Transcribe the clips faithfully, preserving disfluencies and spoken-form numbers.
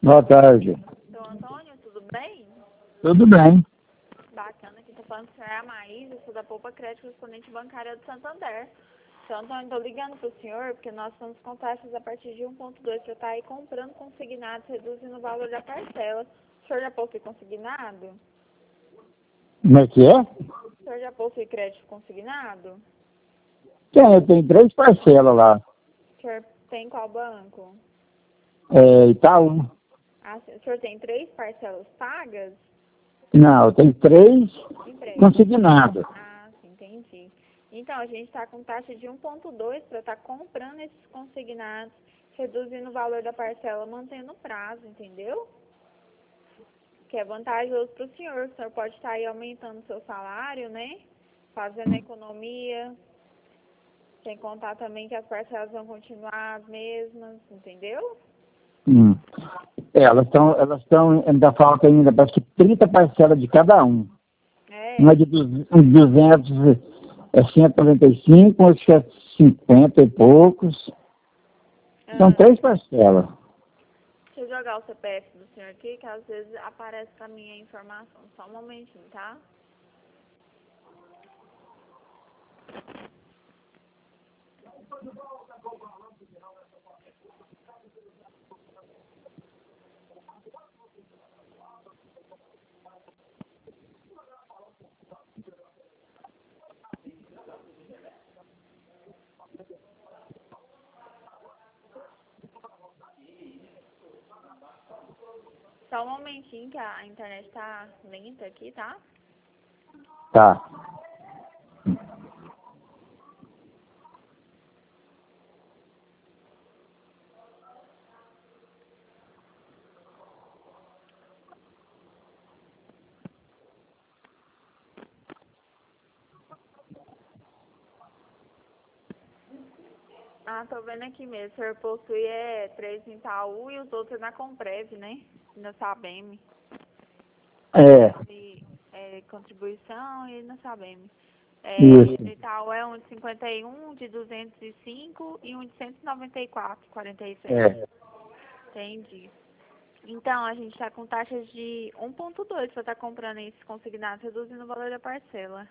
Boa tarde. Seu Antônio, tudo bem? Tudo bem. Bacana, aqui tá falando que o senhor é a Maísa, eu sou da Poupa Crédito, correspondente bancária do Santander. Seu Antônio, estou ligando para o senhor porque nós estamos com taxas a partir de um ponto dois para estar aí comprando consignados, reduzindo o valor da parcela. O senhor já possui consignado? Como é que é? O senhor já possui crédito consignado? Tem, eu tenho três parcelas lá. O senhor tem qual banco? É, Itaú. Ah, o senhor tem três parcelas pagas? Não, eu tenho três Empréstimo. consignados. Ah, sim, entendi. Então, a gente está com taxa de um ponto dois para estar comprando esses consignados, reduzindo o valor da parcela, mantendo o prazo, entendeu? Que é vantajoso para o senhor. O senhor pode estar aí aumentando o seu salário, né? Fazendo economia. Sem contar também que as parcelas vão continuar as mesmas, entendeu? Hum. É, elas estão, elas estão, ainda falta ainda, parece que trinta parcelas de cada um. É. Uma de duzentos, é cento e noventa e cinco, outra que é cinquenta e poucos. Ah, São três parcelas. deixa eu jogar o C P F do senhor aqui, que às vezes aparece pra mim a informação. Só um momentinho, tá? Só um momentinho que a internet tá lenta aqui, tá? Tá. Ah, tô vendo aqui mesmo. O senhor possui é, três em Itaú e os outros na Comprev, né? Na Sabem. É, E, é, contribuição e na Sabem. É, isso. Itaú é um de cinquenta e um, de duzentos e cinco e um de cento e noventa e quatro, quarenta e seis. É. Entendi. Então, a gente tá com taxas de um ponto dois para estar comprando esses consignados, reduzindo o valor da parcela.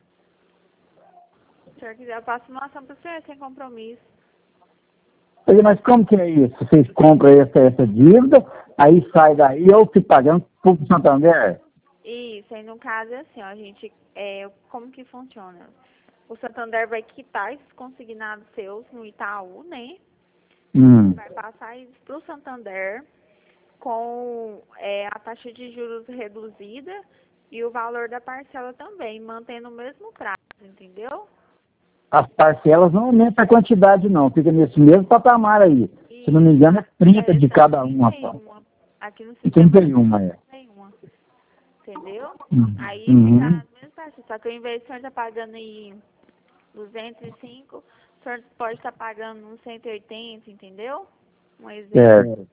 Se o senhor quiser, eu passo uma ação para o senhor sem compromisso. Mas mas como que é isso? Vocês compram essa, essa dívida, aí sai daí, eu fico pagando para o Santander? Isso, aí no caso é assim, ó, a gente, é, como que funciona? O Santander vai quitar esses consignados seus no Itaú, né? Hum. Vai passar isso para o Santander com é, a taxa de juros reduzida e o valor da parcela também, mantendo o mesmo prazo, entendeu? As parcelas não aumentam a quantidade, não. Fica nesse mesmo patamar aí. E, Se não me engano, é trinta é, de são cada uma. trinta e uma. Aqui no E sistema trinta e um, é. trinta e um, entendeu? Uhum. Aí fica Uhum. as mesmas taxas, só que ao invés de o senhor estar pagando aí duzentos e cinco, o senhor pode estar pagando uns cento e oitenta, entendeu? Um exemplo. Certo.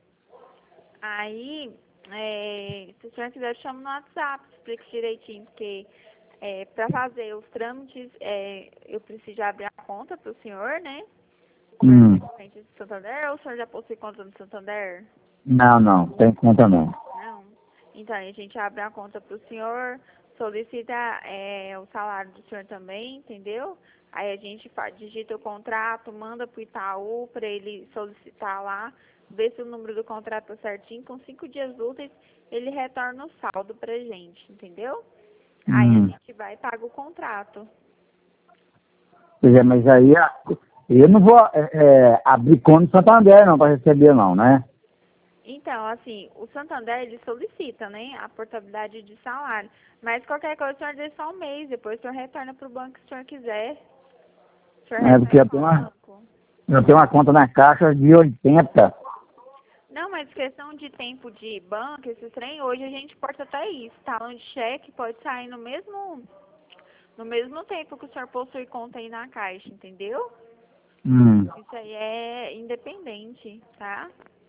Aí, é, se o senhor quiser, eu chamo no WhatsApp, explico direitinho, porque é, para fazer os trâmites, é, eu preciso abrir a conta para o senhor, né? Hum. Corrente do Santander, ou o senhor já possui conta no Santander? Não, não. Tem conta, não. Não. Então, aí a gente abre a conta para o senhor, solicita é, o salário do senhor também, entendeu? Aí a gente faz, digita o contrato, manda para o Itaú para ele solicitar lá, ver se o número do contrato tá certinho. Com cinco dias úteis, ele retorna o saldo pra gente, entendeu? Aí a Hum. gente vai e paga o contrato. Pois é, mas aí a- eu não vou é, é, abrir conta no Santander, não, para receber, não, né? Então, assim, o Santander, ele solicita, né, a portabilidade de salário. Mas qualquer coisa, o senhor deixa só um mês, depois o senhor retorna pro banco se o senhor quiser. O senhor É, porque eu retorna tenho ao uma, banco. eu tenho uma conta na Caixa de oitenta. Não, mas questão de tempo de banco, esse trem, hoje a gente porta até isso. Talão de cheque pode sair no mesmo, no mesmo tempo que o senhor possui conta aí na Caixa, entendeu? Hum. Isso aí é independente, tá?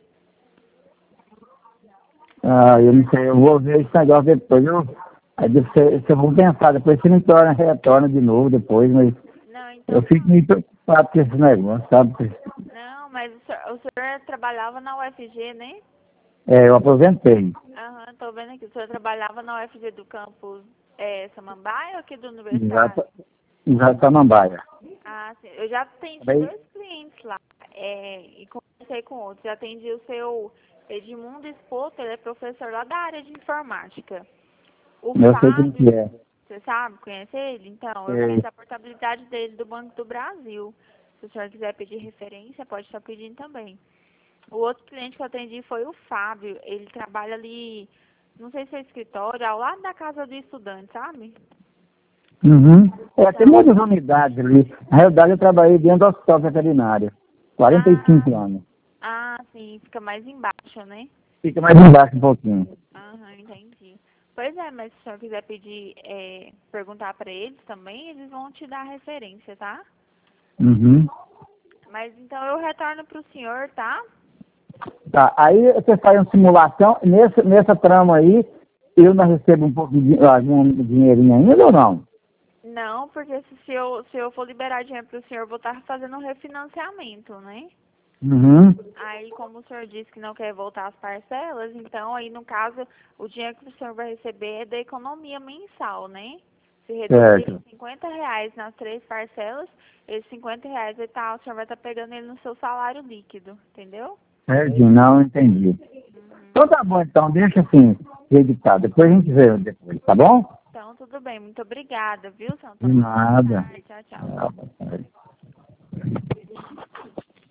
Ah, eu não sei, eu vou ver esse negócio depois. Eu, aí você, você vou pensar, depois você me torna, retorna de novo depois, mas Não, eu então, fico meio preocupado com esse negócio, sabe? não, mas o senhor, o senhor trabalhava na U F G, né? É, eu aposentei. Aham, tô vendo aqui. O senhor trabalhava na U F G do campus é, Samambaia ou aqui do Universitário? Exato. Exato, Samambaia. Ah, sim. Eu já atendi Daí, dois clientes lá é, e conversei com outros. Já atendi o seu Edmundo Espoto, ele é professor lá da área de informática. O eu sei quem que Fábio, é. você sabe, conhece ele? Então, eu É. fiz a portabilidade dele do Banco do Brasil. Se o senhor quiser pedir referência, pode estar pedindo também. O outro cliente que eu atendi foi o Fábio. Ele trabalha ali, não sei se é escritório, ao lado da casa do estudante, sabe? Uhum. É, tem Então, muitas unidades ali. Na realidade, eu trabalhei dentro do hospital veterinário. quarenta e cinco ah, anos. ah, sim, fica mais embaixo, né? Fica mais embaixo um pouquinho. Aham, entendi. Pois é, mas se o senhor quiser pedir, é, perguntar para eles também, eles vão te dar a referência, tá? Uhum. Mas então eu retorno para o senhor, tá? Tá, aí você faz uma simulação, nessa, nessa trama aí, eu não recebo um pouco de di- algum dinheirinho ainda ou não? Não, porque se, se, eu, se eu for liberar dinheiro para o senhor, eu vou estar fazendo um refinanciamento, né? Uhum. Aí, como o senhor disse que não quer voltar às parcelas, então aí no caso, o dinheiro que o senhor vai receber é da economia mensal, né? Se reduzir em Certo. cinquenta reais nas três parcelas, esses cinquenta reais aí tá, o senhor vai estar pegando ele no seu salário líquido, entendeu? Certinho, não entendi. Uhum. Então tá bom, então, deixa assim, editado. Depois a gente vê depois, tá bom? Então, tudo bem. Muito obrigada, viu, São De Antônio? Boa nada. tarde. Tchau, tchau. Tchau, boa tarde.